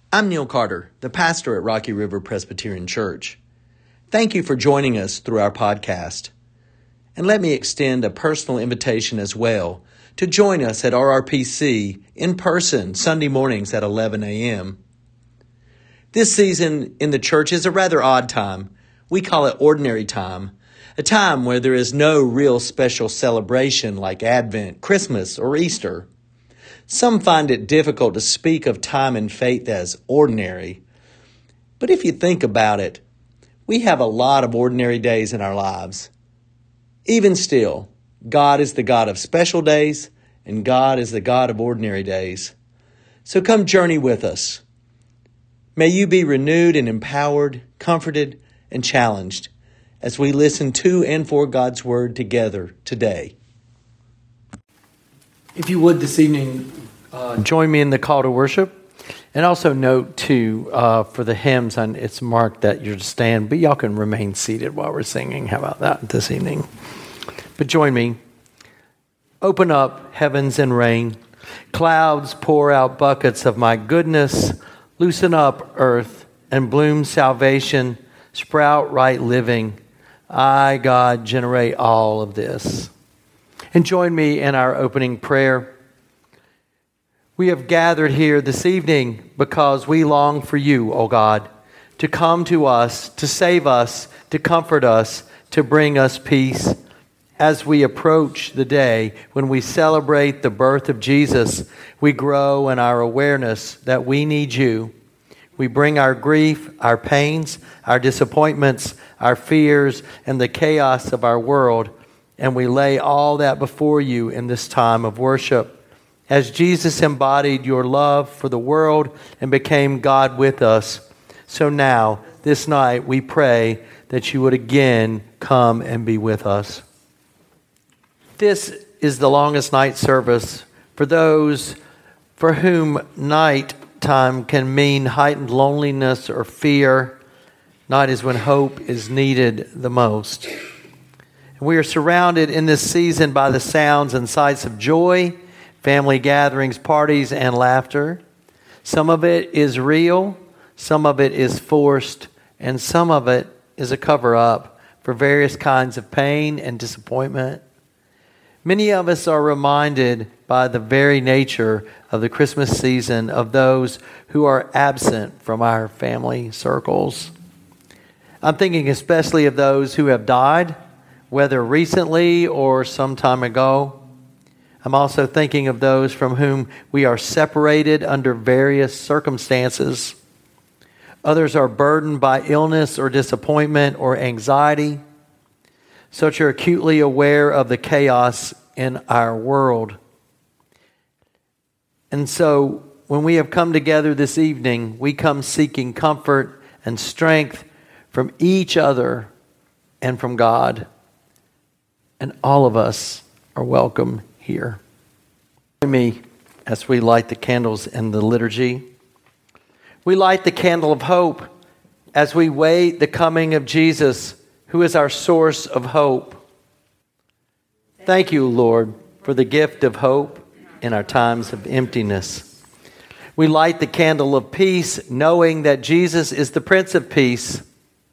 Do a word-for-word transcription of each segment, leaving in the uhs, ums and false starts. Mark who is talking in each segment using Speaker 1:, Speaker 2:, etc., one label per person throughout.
Speaker 1: I'm Neil Carter, the pastor at Rocky River Presbyterian Church. Thank you for joining us through our podcast. And let me extend a personal invitation as well to join us at R R P C in person Sunday mornings at eleven a.m. This season in the church is a rather odd time. We call it ordinary time, a time where there is no real special celebration like Advent, Christmas, or Easter. Some find it difficult to speak of time and faith as ordinary. But if you think about it, we have a lot of ordinary days in our lives. Even still, God is the God of special days, and God is the God of ordinary days. So come journey with us. May you be renewed and empowered, comforted, and challenged as we listen to and for God's Word together today. If you would this evening, uh, join me in the call to worship. And also note, too, uh, for the hymns, on it's marked that you're to stand, but y'all can remain seated while we're singing. How about that this evening? But join me. Open up heavens and rain. Clouds pour out buckets of my goodness. Loosen up earth and bloom salvation. Sprout right living. I, God, generate all of this. And join me in our opening prayer. We have gathered here this evening because we long for you, O God, to come to us, to save us, to comfort us, to bring us peace. As we approach the day when we celebrate the birth of Jesus, we grow in our awareness that we need you. We bring our grief, our pains, our disappointments, our fears, and the chaos of our world, and we lay all that before you in this time of worship. As Jesus embodied your love for the world and became God with us, so now, this night, we pray that you would again come and be with us. This is the longest night service for those for whom night time can mean heightened loneliness or fear. Night is when hope is needed the most. We are surrounded in this season by the sounds and sights of joy, family gatherings, parties, and laughter. Some of it is real, some of it is forced, and some of it is a cover-up for various kinds of pain and disappointment. Many of us are reminded by the very nature of the Christmas season of those who are absent from our family circles. I'm thinking especially of those who have died, whether recently or some time ago. I'm also thinking of those from whom we are separated under various circumstances. Others are burdened by illness or disappointment or anxiety. Such are acutely aware of the chaos in our world. And so, when we have come together this evening, we come seeking comfort and strength from each other and from God. And all of us are welcome here. Join me as we light the candles in the liturgy. We light the candle of hope as we wait the coming of Jesus, who is our source of hope. Thank you, Lord, for the gift of hope in our times of emptiness. We light the candle of peace, knowing that Jesus is the Prince of Peace.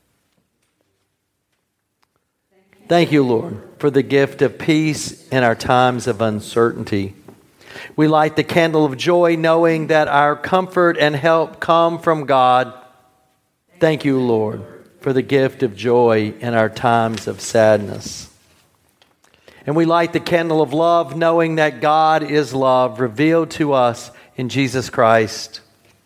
Speaker 1: Thank you, Lord, for the gift of peace in our times of uncertainty. We light the candle of joy, knowing that our comfort and help come from God. Thank you, Lord, for the gift of joy in our times of sadness. And we light the candle of love, knowing that God is love, revealed to us in Jesus Christ.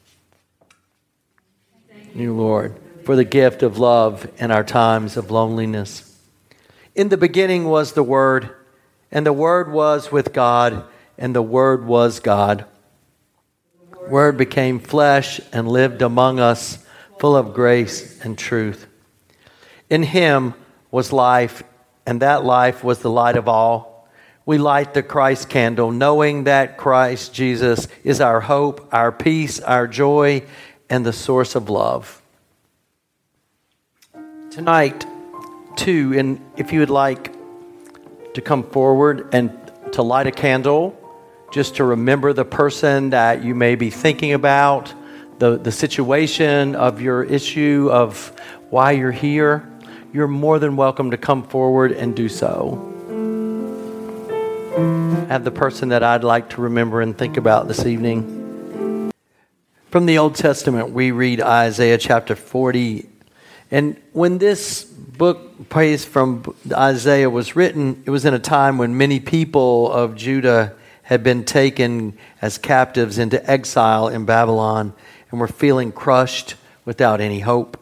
Speaker 1: Thank you, Lord, for the gift of love in our times of loneliness. In the beginning was the Word, and the Word was with God, and the Word was God. Word became flesh and lived among us, full of grace and truth. In Him was life, and that life was the light of all. We light the Christ candle, knowing that Christ Jesus is our hope, our peace, our joy, and the source of love. Tonight, too, and if you would like to come forward and to light a candle, just to remember the person that you may be thinking about, the, the situation of your issue, of why you're here, you're more than welcome to come forward and do so. I have the person that I'd like to remember and think about this evening. From the Old Testament, we read Isaiah chapter forty. And when this book, praise from Isaiah, was written, it was in a time when many people of Judah had been taken as captives into exile in Babylon and were feeling crushed without any hope.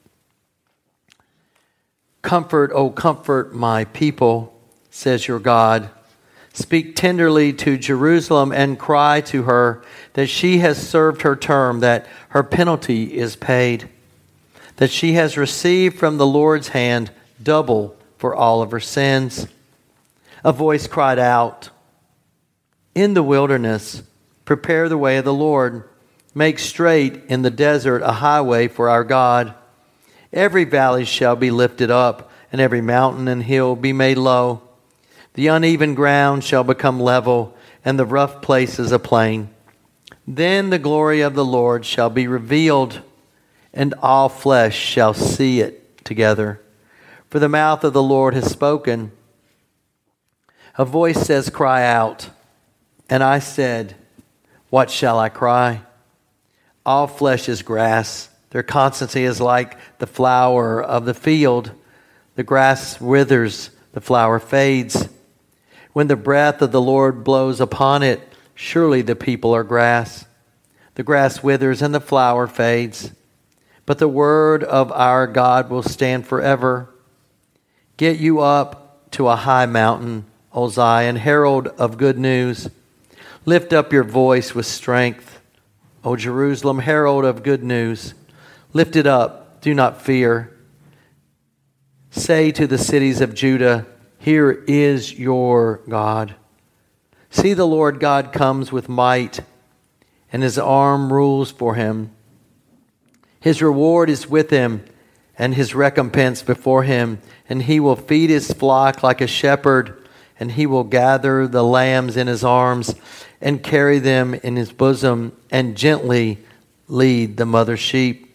Speaker 1: Comfort, oh comfort my people, says your God. Speak tenderly to Jerusalem and cry to her that she has served her term, that her penalty is paid, that she has received from the Lord's hand double for all of her sins. A voice cried out, in the wilderness, prepare the way of the Lord. Make straight in the desert a highway for our God. Every valley shall be lifted up, and every mountain and hill be made low. The uneven ground shall become level, and the rough places a plain. Then the glory of the Lord shall be revealed, and all flesh shall see it together. For the mouth of the Lord has spoken. A voice says, cry out. And I said, what shall I cry? All flesh is grass. Their constancy is like the flower of the field. The grass withers, the flower fades. When the breath of the Lord blows upon it, surely the people are grass. The grass withers and the flower fades, but the word of our God will stand forever. Get you up to a high mountain, O Zion, herald of good news. Lift up your voice with strength, O Jerusalem, herald of good news. Lift it up, do not fear. Say to the cities of Judah, here is your God. See, the Lord God comes with might, and his arm rules for him. His reward is with him, and his recompense before him. And he will feed his flock like a shepherd, and he will gather the lambs in his arms, and carry them in his bosom, and gently lead the mother sheep.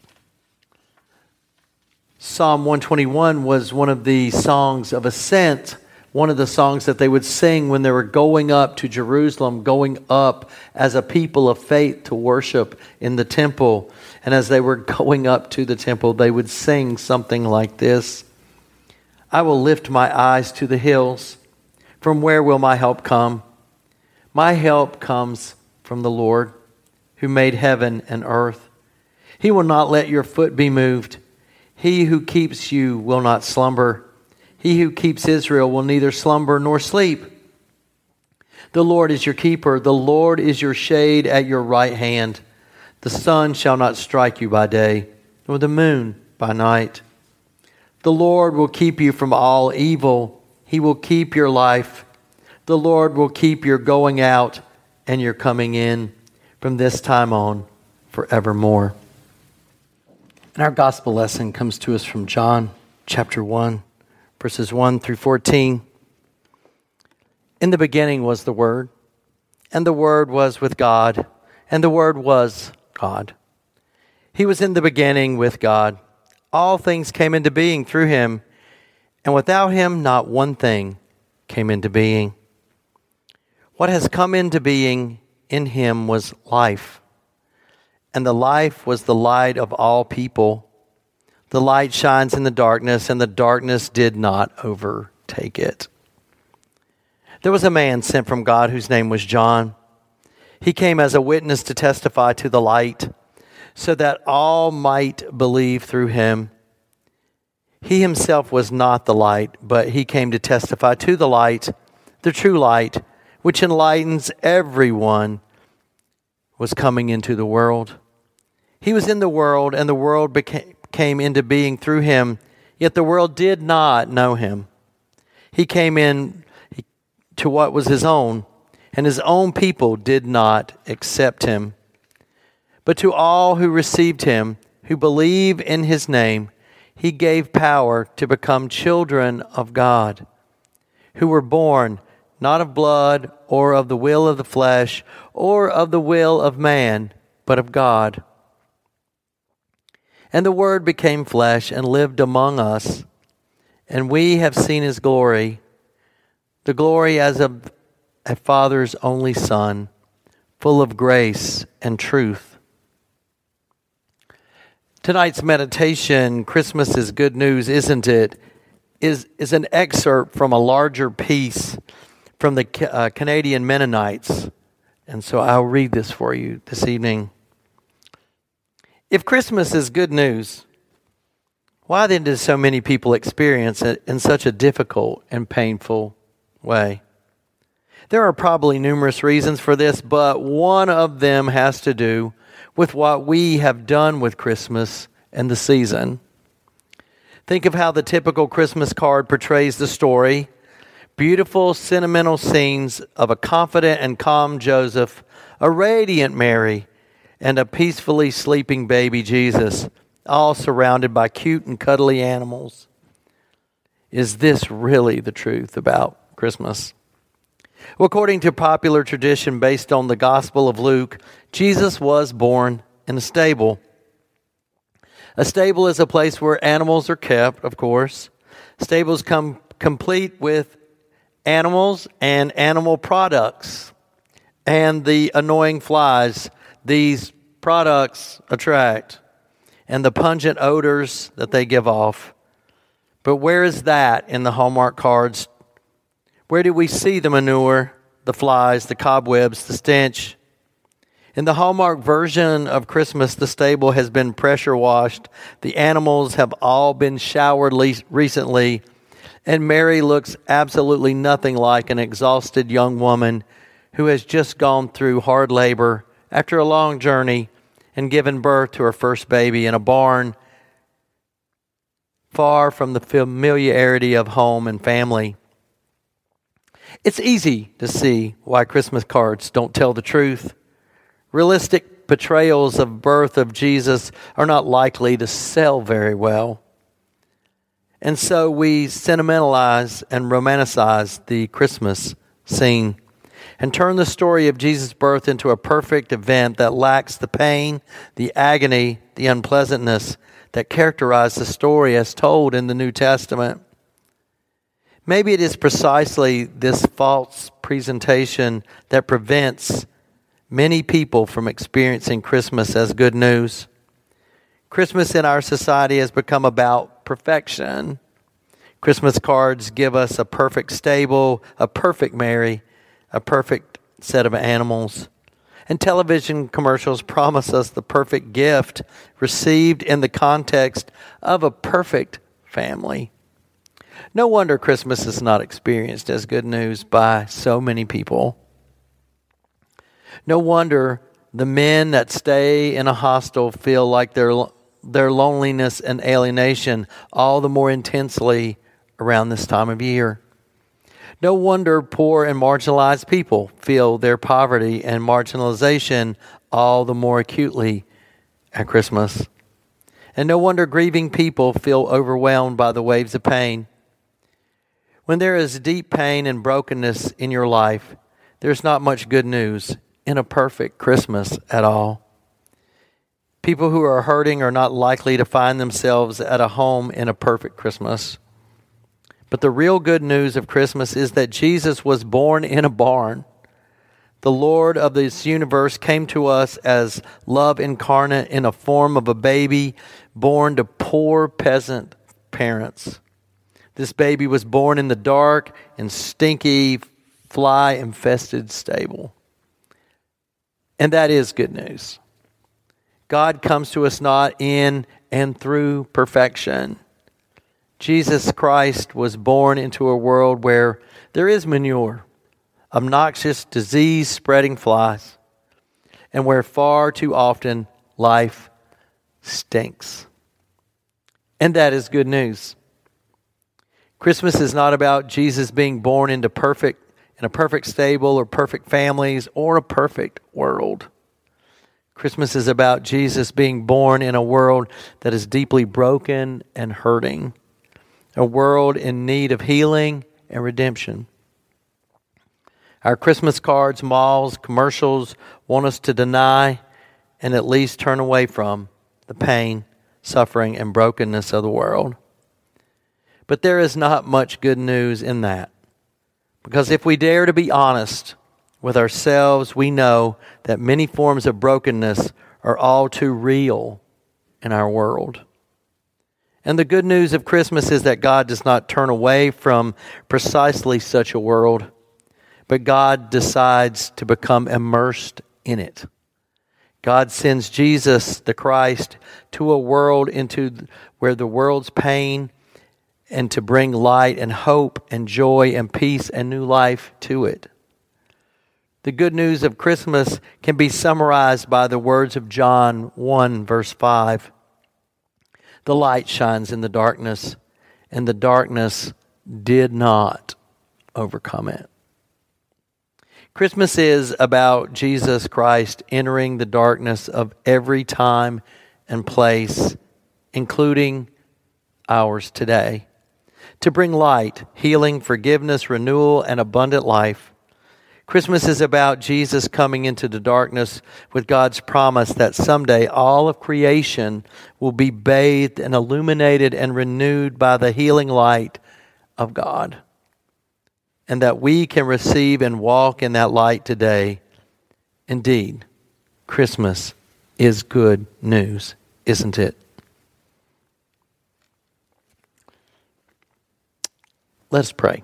Speaker 1: Psalm one twenty-one was one of the songs of ascent, one of the songs that they would sing when they were going up to Jerusalem, going up as a people of faith to worship in the temple. And as they were going up to the temple, they would sing something like this. I will lift my eyes to the hills. From where will my help come? My help comes from the Lord, who made heaven and earth. He will not let your foot be moved. He who keeps you will not slumber. He who keeps Israel will neither slumber nor sleep. The Lord is your keeper. The Lord is your shade at your right hand. The sun shall not strike you by day, nor the moon by night. The Lord will keep you from all evil. He will keep your life. The Lord will keep your going out and your coming in from this time on forevermore. And our gospel lesson comes to us from John chapter one, verses one through fourteen. In the beginning was the Word, and the Word was with God, and the Word was God. He was in the beginning with God. All things came into being through him, and without him not one thing came into being. What has come into being in him was life. And the life was the light of all people. The light shines in the darkness, and the darkness did not overtake it. There was a man sent from God whose name was John. He came as a witness to testify to the light, so that all might believe through him. He himself was not the light, but he came to testify to the light, the true light, which enlightens everyone, was coming into the world. He was in the world, and the world became, came into being through him, yet the world did not know him. He came in to what was his own, and his own people did not accept him. But to all who received him, who believe in his name, he gave power to become children of God, who were born not of blood or of the will of the flesh or of the will of man, but of God. And the Word became flesh and lived among us, and we have seen his glory, the glory as of a Father's only Son, full of grace and truth. Tonight's meditation, Christmas is Good News, isn't it, is, is an excerpt from a larger piece from the uh, Canadian Mennonites. And so I'll read this for you this evening. If Christmas is good news, why then do so many people experience it in such a difficult and painful way? There are probably numerous reasons for this, but one of them has to do with what we have done with Christmas and the season. Think of how the typical Christmas card portrays the story. Beautiful, sentimental scenes of a confident and calm Joseph, a radiant Mary, and a peacefully sleeping baby Jesus, all surrounded by cute and cuddly animals. Is this really the truth about Christmas? Well, according to popular tradition based on the Gospel of Luke, Jesus was born in a stable. A stable is a place where animals are kept, of course. Stables come complete with animals and animal products and the annoying flies these products attract and the pungent odors that they give off. But where is that in the Hallmark cards? Where do we see the manure, the flies, the cobwebs, the stench? In the Hallmark version of Christmas, the stable has been pressure washed. The animals have all been showered le- recently. And Mary looks absolutely nothing like an exhausted young woman who has just gone through hard labor after a long journey and given birth to her first baby in a barn far from the familiarity of home and family. It's easy to see why Christmas cards don't tell the truth. Realistic portrayals of birth of Jesus are not likely to sell very well. And so we sentimentalize and romanticize the Christmas scene and turn the story of Jesus' birth into a perfect event that lacks the pain, the agony, the unpleasantness that characterize the story as told in the New Testament. Maybe it is precisely this false presentation that prevents many people from experiencing Christmas as good news. Christmas in our society has become about perfection. Christmas cards give us a perfect stable, a perfect Mary, a perfect set of animals. And television commercials promise us the perfect gift received in the context of a perfect family. No wonder Christmas is not experienced as good news by so many people. No wonder the men that stay in a hostel feel like their their loneliness and alienation all the more intensely around this time of year. No wonder poor and marginalized people feel their poverty and marginalization all the more acutely at Christmas. And no wonder grieving people feel overwhelmed by the waves of pain. When there is deep pain and brokenness in your life, there's not much good news in a perfect Christmas at all. People who are hurting are not likely to find themselves at a home in a perfect Christmas. But the real good news of Christmas is that Jesus was born in a barn. The Lord of this universe came to us as love incarnate in a form of a baby born to poor peasant parents. This baby was born in the dark and stinky, fly-infested stable. And that is good news. God comes to us not in and through perfection. Jesus Christ was born into a world where there is manure, obnoxious, disease-spreading flies, and where far too often life stinks. And that is good news. Christmas is not about Jesus being born into perfect, in a perfect stable or perfect families or a perfect world. Christmas is about Jesus being born in a world that is deeply broken and hurting. A world in need of healing and redemption. Our Christmas cards, malls, commercials want us to deny and at least turn away from the pain, suffering, and brokenness of the world. But there is not much good news in that. Because if we dare to be honest with ourselves, we know that many forms of brokenness are all too real in our world. And the good news of Christmas is that God does not turn away from precisely such a world, but God decides to become immersed in it. God sends Jesus, the Christ, to a world into where the world's pain, and to bring light and hope and joy and peace and new life to it. The good news of Christmas can be summarized by the words of John one, verse five. The light shines in the darkness, and the darkness did not overcome it. Christmas is about Jesus Christ entering the darkness of every time and place, including ours today, to bring light, healing, forgiveness, renewal, and abundant life. Christmas is about Jesus coming into the darkness with God's promise that someday all of creation will be bathed and illuminated and renewed by the healing light of God, and that we can receive and walk in that light today. Indeed, Christmas is good news, isn't it? Let's pray.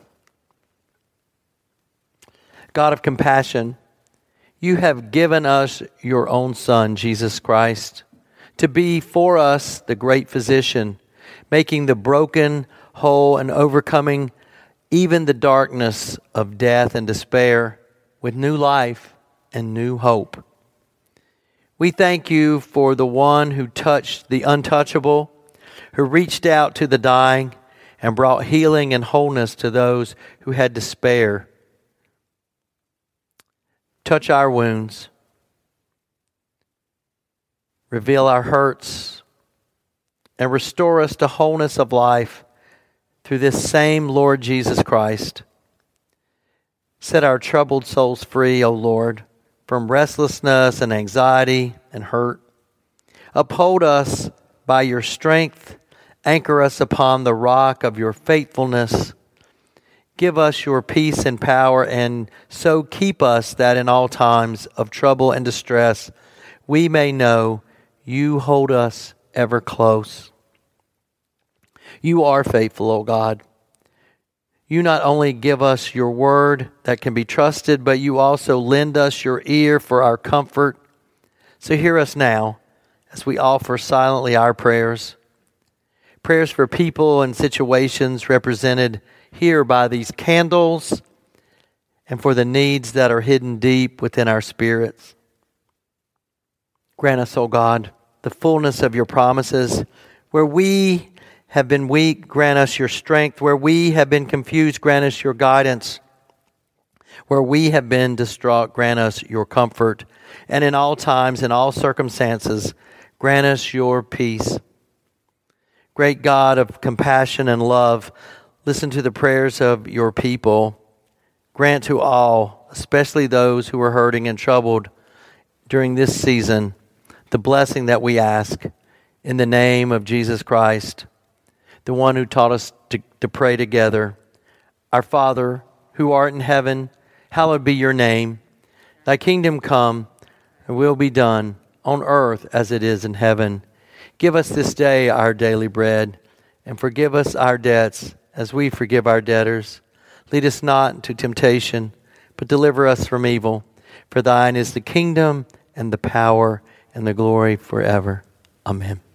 Speaker 1: God of compassion, you have given us your own Son, Jesus Christ, to be for us the great physician, making the broken whole and overcoming even the darkness of death and despair with new life and new hope. We thank you for the one who touched the untouchable, who reached out to the dying and brought healing and wholeness to those who had despair. Touch our wounds, reveal our hurts, and restore us to wholeness of life through this same Lord Jesus Christ. Set our troubled souls free, O Lord, from restlessness and anxiety and hurt. Uphold us by your strength. Anchor us upon the rock of your faithfulness. Give us your peace and power, and so keep us that in all times of trouble and distress, we may know you hold us ever close. You are faithful, O God. You not only give us your word that can be trusted, but you also lend us your ear for our comfort. So hear us now as we offer silently our prayers. Prayers for people and situations represented here by these candles, and for the needs that are hidden deep within our spirits. Grant us, O God, the fullness of your promises. Where we have been weak, grant us your strength. Where we have been confused, grant us your guidance. Where we have been distraught, grant us your comfort. And in all times, in all circumstances, grant us your peace. Great God of compassion and love, listen to the prayers of your people. Grant to all, especially those who are hurting and troubled during this season, the blessing that we ask in the name of Jesus Christ, the one who taught us to, to pray together. Our Father, who art in heaven, hallowed be your name. Thy kingdom come, and will be done on earth as it is in heaven. Give us this day our daily bread, and forgive us our debts as we forgive our debtors. Lead us not into temptation, but deliver us from evil. For thine is the kingdom and the power and the glory forever. Amen.